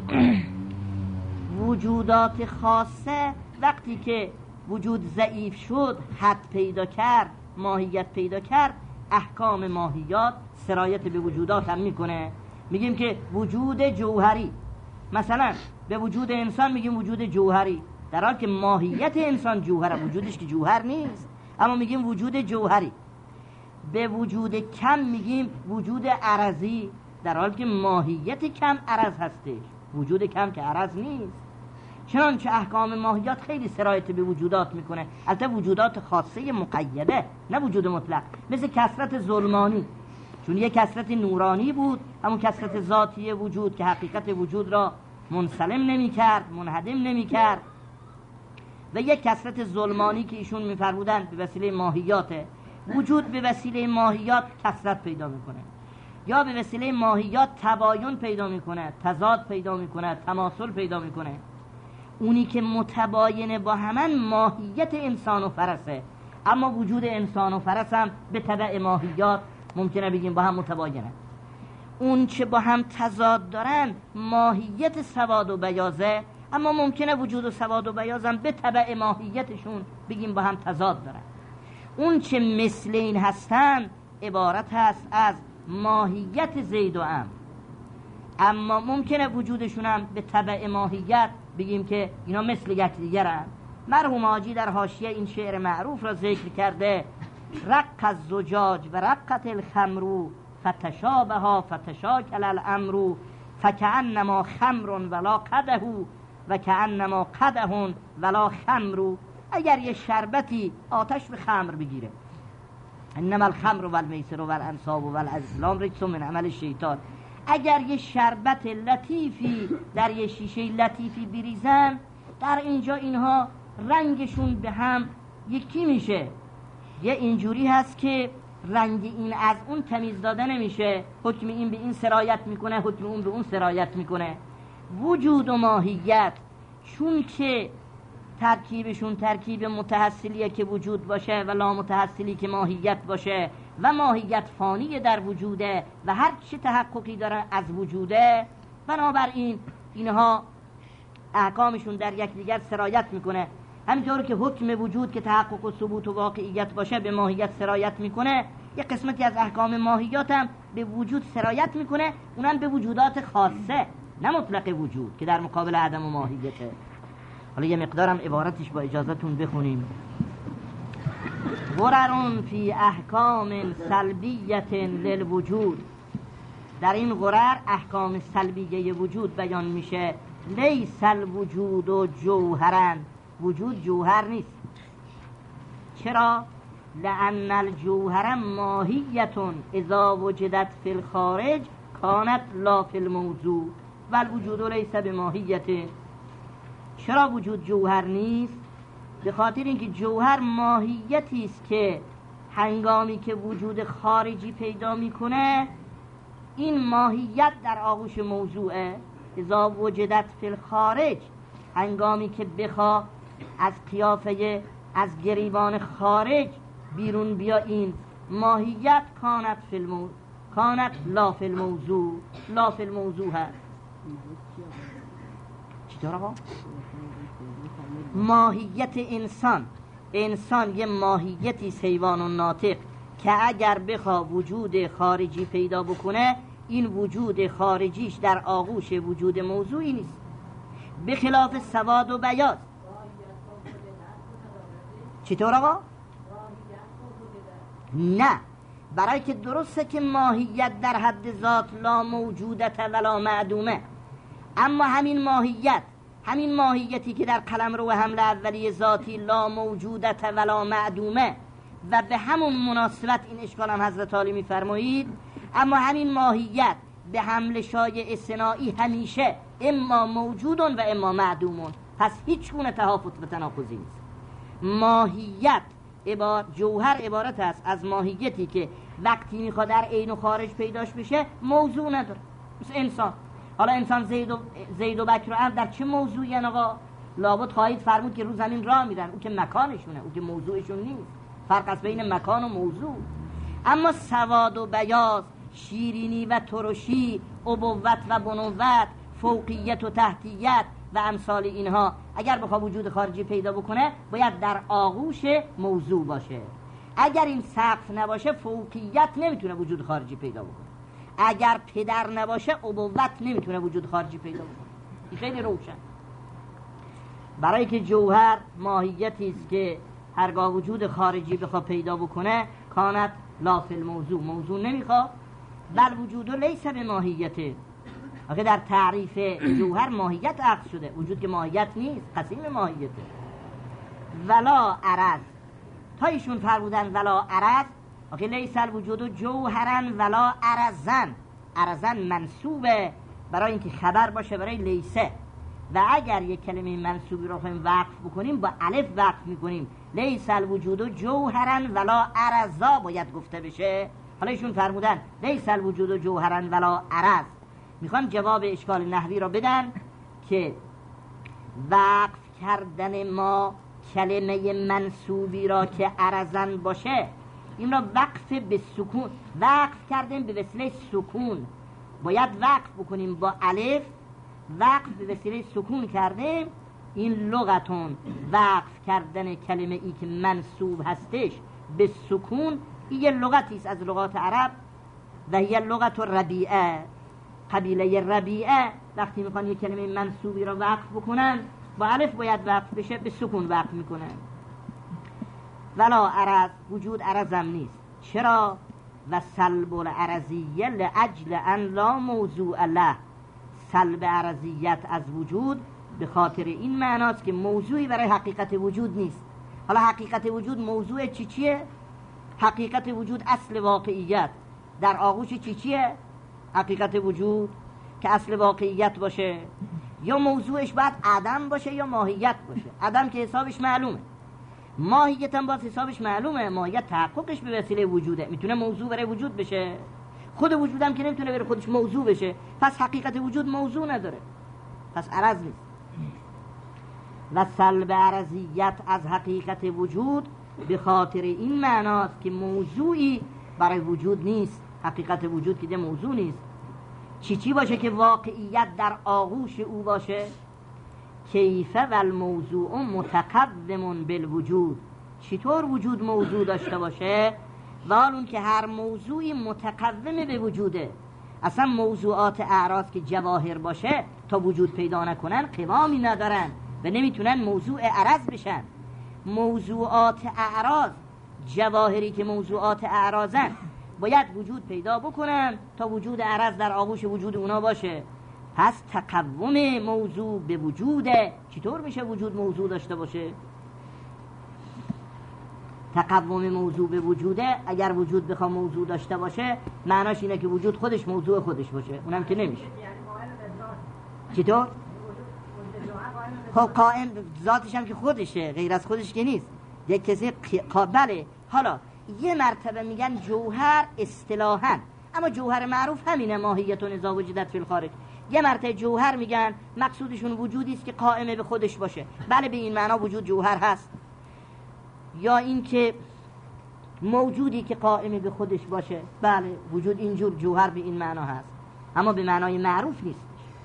Speaker 2: وجودات خاصه وقتی که وجود ضعیف شد، حد پیدا کرد، ماهیت پیدا کرد، احکام ماهیات سرایت به وجودات هم میکنه. میگیم که وجود جوهری، مثلا به وجود انسان میگیم وجود جوهری، در حالی که ماهیت انسان جوهره، وجودش که جوهر نیست، اما میگیم وجود جوهری. به وجود کم میگیم وجود عرضی، در حالی که ماهیت کم عرض هستش، وجود کم که عرض نیست. چنانچه احکام ماهیات خیلی سرایت به وجودات میکنه، البته وجودات خاصه مقیده، نه وجود مطلق. مثل کثرت ظلمانی، چون یک کثرت نورانی بود، همون کثرت ذاتی وجود که حقیقت وجود را منسلم نمی کرد، منهدم نمی کرد. و یک کثرت ظلمانی که ایشون میفرمودن به وسیله ماهیاته. وجود به وسیله ماهیات کثرت پیدا میکنه، یا به وسیله ماهیات تباین پیدا میکنه، تضاد پیدا میکنه، تماثل پیدا میکنه. اونی که متباینه با همان ماهیت انسان و فرسه، اما وجود انسان و فرس هم به تبع ماهیات ممکنه بگیم با هم متباینه. اون چه با هم تضاد دارن ماهیت سواد و بیازه، اما ممکنه وجود و سواد و بیاز هم به تبع ماهیتشون بگیم با هم تضاد دارن. اون چه مثل این هستن عبارت هست از ماهیت زید و عمرو، اما ممکنه وجودشون هم به تبع ماهیت بگیم که اینا مثل یکدیگرن. مرحوم حاجی در حاشیه این شعر معروف را ذکر کرده: رق الزجاج و رقت الخمر فتشابها فتشاکل الامر فکأنما خمر ولا قدح و کأنما قدح ولا خمر. اگر یه شربتی آتش به خمر بگیره، انما الخمر والمیسر والانصاب والازلام رجس من عمل الشیطان، اگر یه شربت لطیفی در یه شیشه لطیفی بریزن، در اینجا اینها رنگشون به هم یکی میشه. یه اینجوری هست که رنگ این از اون تمیز داده نمیشه، حکم این به این سرایت میکنه، حکم اون به اون سرایت میکنه. وجود و ماهیت چون که ترکیبشون ترکیب متحصلیه که وجود باشه و لا متحصلی که ماهیت باشه، و ماهیت فانی در وجوده و هر چه تحققی داره از وجوده، بنابراین اینها احکامشون در یکدیگر سرایت میکنه. همینطور که حکم وجود که تحقق و ثبوت و واقعیت باشه به ماهیت سرایت میکنه، یه قسمتی از احکام ماهیات هم به وجود سرایت میکنه، اونم به وجودات خاصه، نه مطلق وجود که در مقابل عدم و ماهیته. حالا یه مقدارم عبارتش با اجازتون بخونیم. غرر فی احکام سلبیت للوجود، در این غرر احکام سلبیه وجود بیان میشه. لیس الوجود و جوهرن، وجود جوهر نیست. چرا؟ لأن الجوهر ماهیت اذا وجدت فی الخارج کانت لا فی الموضوع و الوجود لیس بماهیت. چرا وجود جوهر نیست؟ به خاطر اینکه جوهر ماهیتی است که هنگامی که وجود خارجی پیدا میکنه این ماهیت در آغوش موضوعه. اذا وجدت فی الخارج، هنگامی که بخوا از قیافه از گریبان خارج بیرون بیا، این ماهیت کانت لا فی الموضوع، لا فی الموضوع هست. چطور آقا؟ ماهیت انسان یه ماهیتی حیوان و ناطق که اگر بخوا وجود خارجی پیدا بکنه این وجود خارجیش در آغوش وجود موضوعی نیست، به خلاف سواد و بیاض. چطور آقا؟ نه، برای که درسته که ماهیت در حد ذات لا موجودت ولا معدومه، اما همین ماهیتی که در قلمرو حمله اولی ذاتی لا موجودت ولا معدومه و به همون مناسبت این اشکال هم حضرت عالی میفرمایید، اما همین ماهیت به حمل شایع صناعی همیشه اما موجودون و اما معدومون، پس هیچ گونه تهافت و تناقضی نیست. ماهیت جوهر عبارت است از ماهیتی که وقتی میخواد در عین و خارج پیداش بشه موضوع نداره. مثل انسان، حالا انسان زید و بکر و عمرو در چه موضوعی ان آقا؟ لابد خواهید فرمود که رو زمین راه میرن، او که مکانشونه، او که موضوعشون نیست. فرق است بین مکان و موضوع. اما سواد و بیاض، شیرینی و ترشی، ابوت و بنوت، فوقیت و تحتیت و امثال اینها اگر بخواد وجود خارجی پیدا بکنه باید در آغوش موضوع باشه. اگر این سقف نباشه فوقیت نمیتونه وجود خارجی پیدا بکنه، اگر پدر نباشه ابوت نمیتونه وجود خارجی پیدا بکنه. این خیلی روشن. برای که جوهر ماهیتی است که هرگاه وجود خارجی بخواد پیدا بکنه کانت لا فی الموضوع، موضوع نمیخواد، بل وجود لیس بماهیته. آخه در تعریف جوهر ماهیت عقد شده، وجود که ماهیت نیست، قسیم ماهیته. ولا عرض، تا ایشون فرمودن ولا عرض، آخه لیس الوجود جوهرن ولا عرضن. عرضن منصوبه برای اینکه خبر باشه برای لیسه، و اگر یک کلمه منصوبی رو خواهیم وقف بکنیم با الف وقف میکنیم. لیس الوجود جوهرن ولا عرضا باید گفته بشه. حالا ایشون فرمودن لیس الوجود جوهرن ولا عرض، میخوان جواب اشکال نحوی را بدن که وقف کردن ما کلمه منصوبی را که عرضن باشه این را وقف به سکون وقف کردیم، به وسیله سکون باید وقف بکنیم با الف، وقف به وسیله سکون کردیم. این لغتون وقف کردن کلمه ای که منصوب هستش به سکون، این یه لغتی است از لغات عرب و هی لغت ربیعه. قبیله ربیعه وقتی میخوان یک کلمه منصوبی را وقف بکنن با الف باید وقف بشه، به سکون وقف میکنن. ولا عرض، وجود عرضم نیست. چرا؟ و سلب العرضیه لاجل ان لا موضوع له، سلب عرضیت از وجود به خاطر این معناست که موضوعی برای حقیقت وجود نیست. حالا حقیقت وجود موضوع چیه؟ حقیقت وجود اصل واقعیت در آغوش چیه؟ حقیقت وجود که اصل واقعیت باشه یا موضوعش باید عدم باشه یا ماهیت باشه. عدم که حسابش معلومه، ماهیت هم باید حسابش معلومه. ماهیت تحققش به وسیله وجوده، میتونه موضوع برای وجود بشه. خود وجودم که نمیتونه برای خودش موضوع بشه، پس حقیقت وجود موضوع نداره، پس عرض نیست. و سلب عرضیت از حقیقت وجود به خاطر این معناست که موضوعی برای وجود نیست. حقیقت وجود که موضوع نیست. چی باشه که واقعیت در آغوش او باشه؟ کیف و الموضوع متقوم بالوجود، چطور وجود موضوع داشته باشه و حال اون که هر موضوعی متقوم به وجوده. اصلا موضوعات اعراض که جواهر باشه تا وجود پیدا نکنن قوامی ندارن و نمیتونن موضوع عرض بشن. موضوعات اعراض، جواهری که موضوعات اعراضن، باید وجود پیدا بکنن تا وجود عرض در آغوش وجود اونا باشه. پس تقوم موضوع به وجوده. چطور میشه وجود موضوع داشته باشه؟ تقوم موضوع به وجوده. اگر وجود بخواه موضوع داشته باشه معناش اینه که وجود خودش موضوع خودش باشه، اونم که نمیشه. چطور؟ خب قائم ذاتش هم که خودشه، غیر از خودش که نیست. یک کسی بله. حالا یه مرتبه میگن جوهر اصطلاحاً، اما جوهر معروف همینه، ماهیتون اذا وجدت فی الخارج. یه مرتبه جوهر میگن مقصودشون وجودی است که قائم به خودش باشه. بله به این معنا وجود جوهر هست، یا این که موجودی که قائم به خودش باشه. بله وجود اینجور جوهر به این معنا هست، اما به معنای معروف نیستش.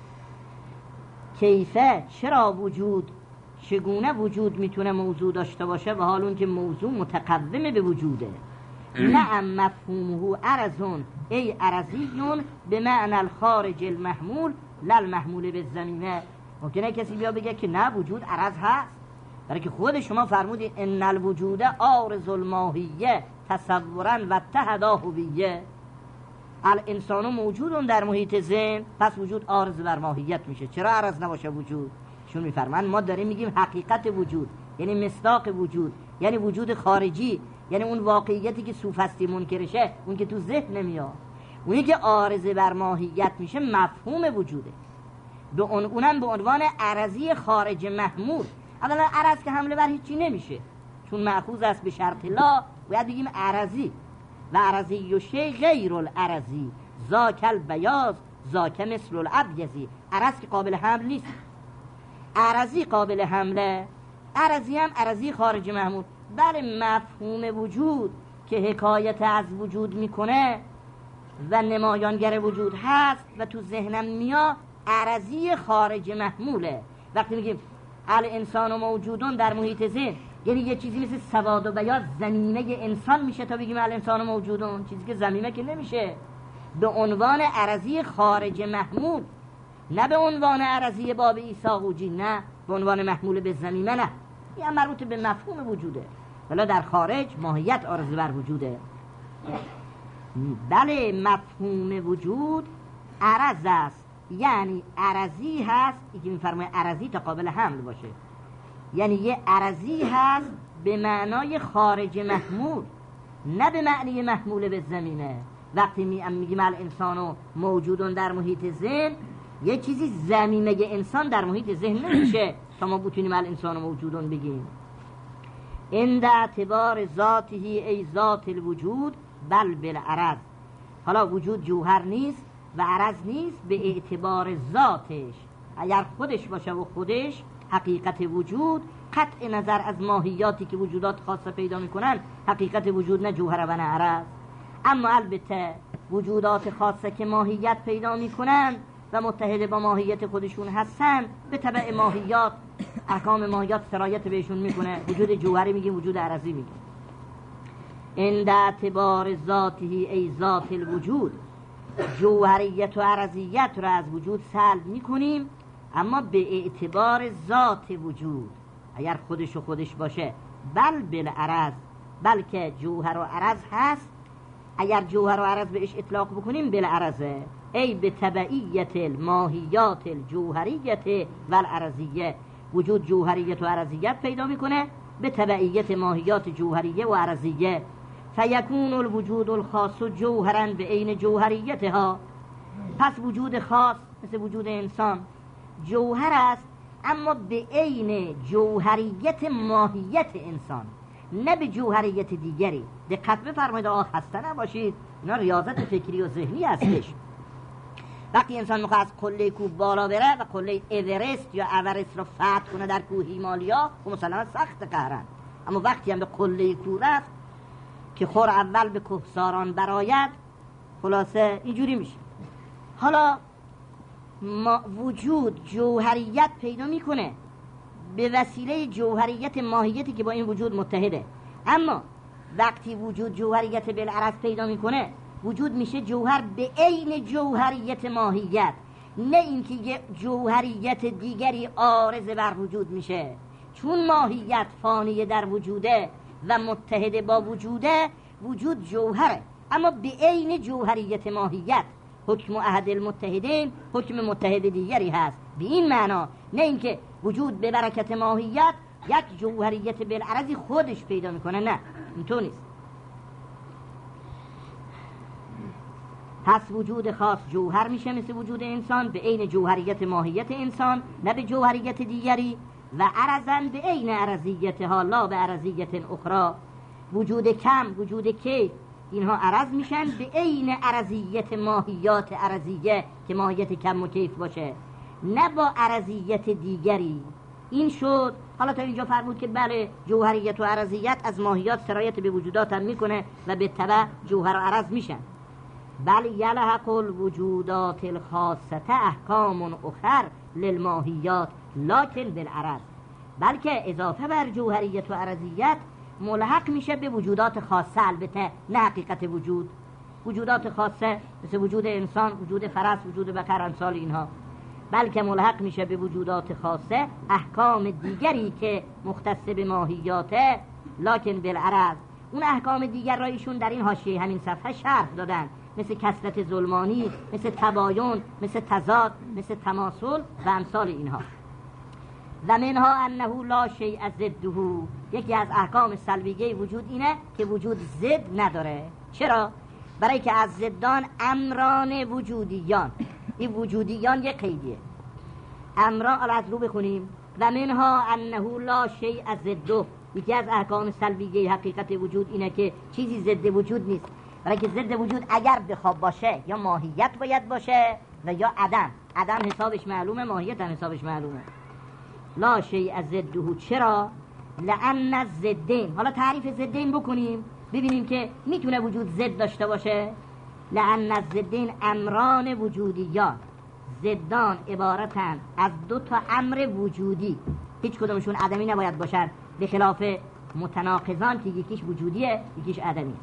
Speaker 2: کیفه، چرا وجود، چگونه وجود میتونه موضوع داشته باشه و حال اون که موضوع متقوم به وجوده. نعم مفهومه عرضون ای عرضیون به معنی الخارج المحمول للمحمول به زمینه. ممکنه کسی بیا بگه که نه وجود عرض هست، برای که خود شما فرمودید ان الوجود عارض الماهیه تصورا و اتحدا هویه. الانسان موجود در محیط ذهن، پس وجود عارض بر ماهیت میشه. چرا عرض نباشه وجود؟ چون میفرمان ما داریم میگیم حقیقت وجود، یعنی مصداق وجود، یعنی وجود خارجی، یعنی اون واقعیتی که سوفستی منکرشه، اون که تو ذهن نمیاد. اونی که عارض بر ماهیت میشه مفهوم وجوده، اونم به عنوان عرضی خارج محمول. اولا عرض که حمله بر هیچی نمیشه، چون مأخوذ است به شرط لا، باید بگیم عرضی. و عرضی و شی غیر العرضی ذاک البیاض ذاک مثل الابیضی. عرض که قابل حمل نیست، عرضی قابل حمله. عرضی هم عرضی خارج محمول. بله مفهوم وجود که حکایت از وجود میکنه و نمایانگر وجود هست و تو ذهنم میاد، عرضی خارج محموله. وقتی میگیم الانسان و موجودون در محیط ذهن، یعنی یه چیزی مثل سواد و بیاض زمینه انسان میشه تا بگیم الانسان و موجودون، چیزی که زمینه که نمیشه. به عنوان عرضی خارج محمول، نه به عنوان عرضی باب عیساقوجی، نه به عنوان محمول به زمینه، نه. این مربوط به مفهوم وجوده، ولی در خارج ماهیت عارض بر وجوده. بله مفهوم وجود عرض است، یعنی عرضی هست. اینکه میفرمایه عرضی تا قابل حمل باشه، یعنی یه عرضی هست به معنای خارج محمول، نه به معنی محمول به زمینه. وقتی میگیم الانسان و موجودون در محیط ذهن، یه چیزی زمینه انسان در محیط ذهن نمیشه تا ما بتونیم الانسان و موجودون بگیم. عند اعتبار ذاته ای ذات الوجود بل بالعرض. حالا وجود جوهر نیست و عرض نیست به اعتبار ذاتش. اگر خودش باشه و خودش حقیقت وجود، قطع نظر از ماهیاتی که وجودات خاصه پیدا میکنن، حقیقت وجود نه جوهر و نه عرض. اما البته وجودات خاصه که ماهیت پیدا میکنن و متحد با ماهیت خودشون هستن، به تبع ماهیات، احکام ماهیات سرایت بهشون میکنه. وجود جوهری میگیم، وجود عرضی میگیم. عند اعتبار ذاته ای ذات الوجود، جوهریت و عرضیت رو از وجود سلب میکنیم، اما به اعتبار ذات وجود. اگر خودش و خودش باشه بل بالعرض، بلکه جوهر و عرض هست. اگر جوهر و عرض بهش اطلاق بکنیم بالعرضه، ای به تبعیت الماهیات الجوهریت و العرضیه. وجود جوهریت و عرضیت پیدا میکنه به تبعیت ماهیات جوهریه و عرضیه. فیکون الوجود الخاص جوهرا به عین جوهریتها. پس وجود خاص مثل وجود انسان جوهر است، اما به عین جوهریت ماهیت انسان، نه به جوهریت دیگری. دقت بفرمایید، خسته نباشید، اینا ریاضت فکری و ذهنی هستش. وقتی انسان میخواد از قله کوه بالا بره و قله اورست یا اورست رو فتح کنه در کوه هیمالیا، و مثلا سخت قهرن، اما وقتی هم به قله کوه رفت که خور اول به کوهساران براید، خلاصه اینجوری میشه. حالا وجود جوهریت پیدا میکنه به وسیله جوهریت ماهیتی که با این وجود متحده. اما وقتی وجود جوهریت بالعرض پیدا میکنه، وجود میشه جوهر به عین جوهریت ماهیت، نه اینکه یه جوهریت دیگری عارض بر وجود میشه. چون ماهیت فانیه در وجوده و متحده با وجوده، وجود جوهره اما به عین جوهریت ماهیت. حکم احد المتحدین حکم متحد دیگری هست، به این معنا، نه اینکه وجود به برکت ماهیت یک جوهریت بالعرضی خودش پیدا میکنه، نه اینطور نیست. پس وجود خاص جوهر میشه مثل وجود انسان به عین جوهریت ماهیت انسان، نه به جوهریت دیگری. و عرضن به عین عرضیتها لا به عرضیت اخرى. وجود کم، وجود کیف، اینها عرض میشن به عین عرضیت ماهیات عرضیه که ماهیت کم و کیف باشه، نه با عرضیت دیگری. این شد. حالا تا اینجا فرمود که بله جوهریت و عرضیت از ماهیات سرایت به وجودات هم میکنه و به تبع جوهر و عرض میشن. بل یلحق الوجودات الخاصه احکام اخر للماهیات لکن بالعرض. بلکه اضافه بر جوهریت و عرضیت ملحق میشه به وجودات خاصه، البته نه حقیقت وجود. وجودات خاصه مثل وجود انسان، وجود فرس، وجود بقر، امثال اینها، بلکه ملحق میشه به وجودات خاصه احکام دیگری که مختص به ماهیاته لکن بالعرض. اون احکام دیگر را ایشون در این حاشیه همین صفحه شرح دادن، مثل کثرت ظلمانی، مثل تباین، مثل تضاد، مثل تماثل و امثال اینها. و منها انه لا شیء ضده. یکی از احکام سلبیه وجود اینه که وجود ضد نداره. چرا؟ برای که از ضدان امران وجودیان، این وجودیان یک قیدیه. امران، از رو بخونیم. و منها انه لا شیء ضده. یکی از احکام سلبیه حقیقت وجود اینه که چیزی ضد وجود نیست. برای که ضد وجود اگر بخواب باشه یا ماهیت باید باشه و یا عدم. عدم حسابش معلومه، ماهیت هم حسابش معلومه. لا شیء ضده. چرا؟ لأن الضدین. حالا تعریف ضدین بکنیم ببینیم که میتونه وجود ضد داشته باشه. لأن الضدین امران وجودیان. ضدان عبارتن از دو تا امر وجودی، هیچ کدومشون عدمی نباید باشن، به خلاف متناقضان که یکیش وجودیه یکیش عدمی.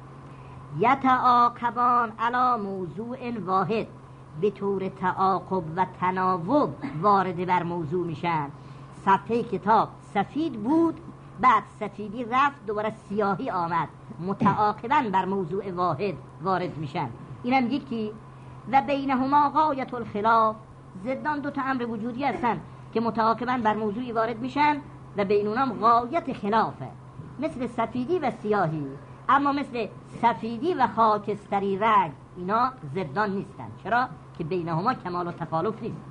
Speaker 2: یتعاقبان علی موضوع واحد، به طور تعاقب و تناوب وارد بر موضوع میشن. صفحه کتاب سفید بود، بعد سفیدی رفت، دوباره سیاهی آمد، متعاقبا بر موضوع واحد وارد میشن. اینم یکی. و بینهما غایت الخلاف. ضدان دو تا امر وجودی هستن که متعاقبا بر موضوعی وارد میشن و بین اونام غایت خلافه، مثل سفیدی و سیاهی. اما مثل سفیدی و خاکستری رنگ اینا ضدان نیستن. چرا؟ که بینهما کمال و تخالف نیست.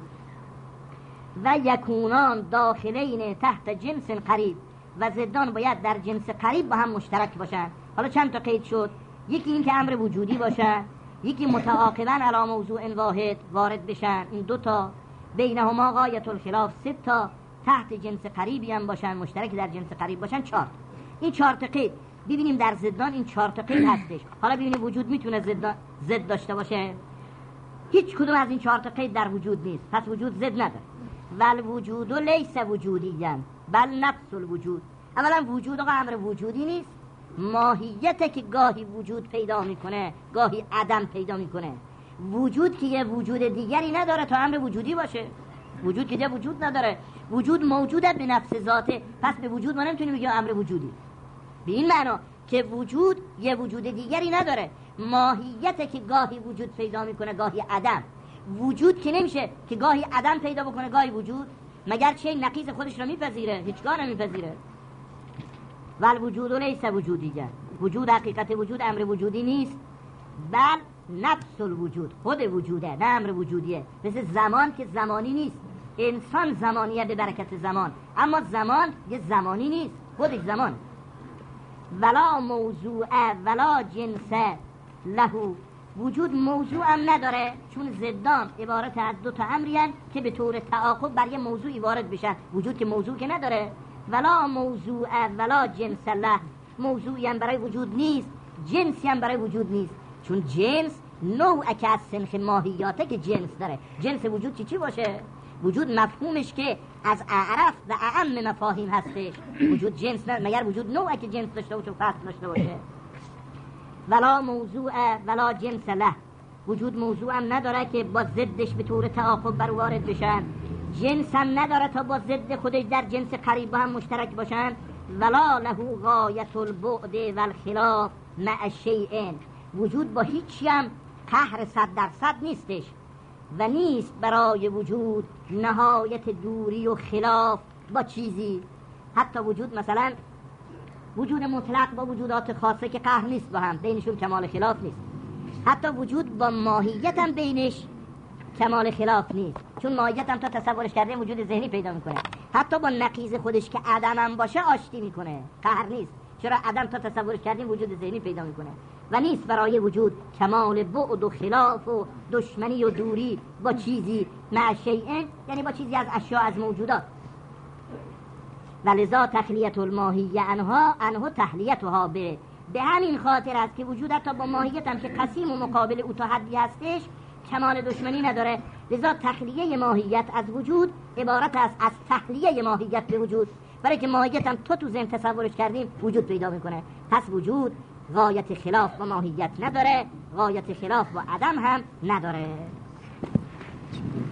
Speaker 2: و یکونان داخلین تحت جنس قریب. و ضدان باید در جنس قریب با هم مشترک باشن. حالا چند تا قید شد؟ یکی این که امر وجودی باشن، یکی متعاقبا علی موضوع واحد وارد بشن، این دو تا. بینهما غایت الخلاف، سه تا. تحت جنس قریبی هم باشن، مشترک در جنس قریب باشن، 4. این 4 تا قید ببینیم در ضدان این 4 تا قید هستش. حالا ببینیم وجود میتونه ضد داشته باشه؟ هیچ کدوم از این 4 تا قید در وجود نیست، پس وجود ضد نداره. ول وجود لیس وجودیًا بل نفس الوجود. اولا وجود آقا امر وجودی نیست، ماهیته که گاهی وجود پیدا میکنه گاهی عدم پیدا میکنه. وجود که یه وجود دیگری نداره تا امر وجودی باشه. وجود که یه وجود نداره، وجود موجوده به نفس ذاته، پس به وجود ما نمیتونیم بگیم امر وجودی. به این معنا که وجود یه وجود دیگری نداره، ماهیته که گاهی وجود پیدا میکنه گاهی عدم. وجود که نمیشه که گاهی عدم پیدا بکنه گاهی وجود، مگر چه نقیض خودش رو میپذیره؟ هیچگاه نمیپذیره. ول وجود لیس وجودیه. وجود حقیقت وجود امر وجودی نیست، بل نفس الوجود، خود وجوده، نه امر وجودیه. مثل زمان که زمانی نیست، انسان زمانیه به برکت زمان، اما زمان یه زمانی نیست، خودش زمان. ولا موضوع ولا جنس له. وجود موضوع هم نداره، چون ضدان عبارت از دو تا امری هستند که به طور تعاقب بر یه موضوعی وارد بشن. وجود که موضوع که نداره. ولا موضوع ولا جنس له. موضوعی هم برای وجود نیست، جنسی هم برای وجود نیست، چون جنس نوع که از سنخ ماهیاته که جنس داره. جنس وجود چی باشه؟ وجود مفهومش که از اعرف و اعم مفاهیم هستش. وجود جنس مگر وجود نوعه که جنس داشته باشه و فصل داشته باشه. ولا موضوع ولا جنس له، وجود موضوع هم نداره که با ضدش به طور تعاقب بر وارد بشن، جنس هم نداره تا با ضد خودش در جنس قریب با هم مشترک باشن. ولا له غایت البعد والخلاف مع شیء، وجود با هیچی هم قهر 100% نیستش و نیست برای وجود نهایت دوری و خلاف با چیزی. حتی وجود مثلا وجود مطلق با وجودات خاصه که قهر نیست با هم، بینشون کمال خلاف نیست. حتی وجود با ماهیت هم بینش کمال خلاف نیست، چون ماهیت هم تا تصورش کرده وجود ذهنی پیدا میکنه. حتی با نقیض خودش که عدم هم باشه آشتی میکنه، قهر نیست. چرا عدم تا تصورش کردیم وجود ذهنی پیدا میکنه و نیست برای وجود کمال بعد و خلاف و دشمنی و دوری با چیزی مع شیء، یعنی با چیزی از اشیاء، از موجودات. ولذا تخلیت الماهیه عنه تحلیتها به همین خاطر است که وجود حتی با ماهیت هم که قسیم و مقابل او تا حدی هستش کمال دشمنی نداره. لذا تخلیه ماهیت از وجود عبارت است از تحلیه ماهیت به وجود، برای که ماهیت هم تو ذهن تصورش کردیم وجود پیدا میکنه. پس وجود غایت خلاف با ماهیت نداره، غایت خلاف با عدم هم نداره.